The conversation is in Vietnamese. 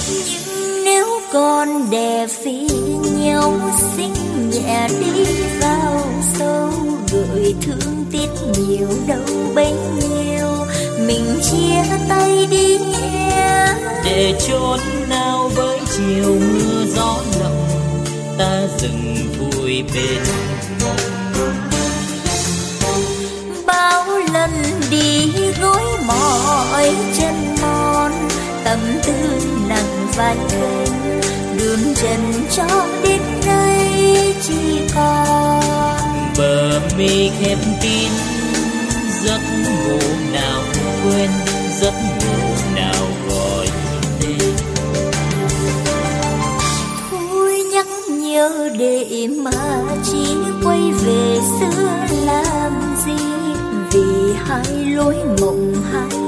Nhưng nếu còn đẹp vì nhau, xinh nhẹ đi vào sâu, gửi thương tiếc nhiều đâu bấy nhiêu, mình chia tay đi nhé. Để chốn nào với chiều mưa gió lộng, ta dừng vui bên bao lần đi gối mỏi chân mòn, tâm tư nặng vai gánh, đường trần cho đến nơi chỉ còn bờ mi khép kín. Giấc ngủ nào quên, giấc ngủ nào gọi tên. thôi nhắc nhớ để mà chỉ quay về xưa làm gì, vì hai lối mộng hai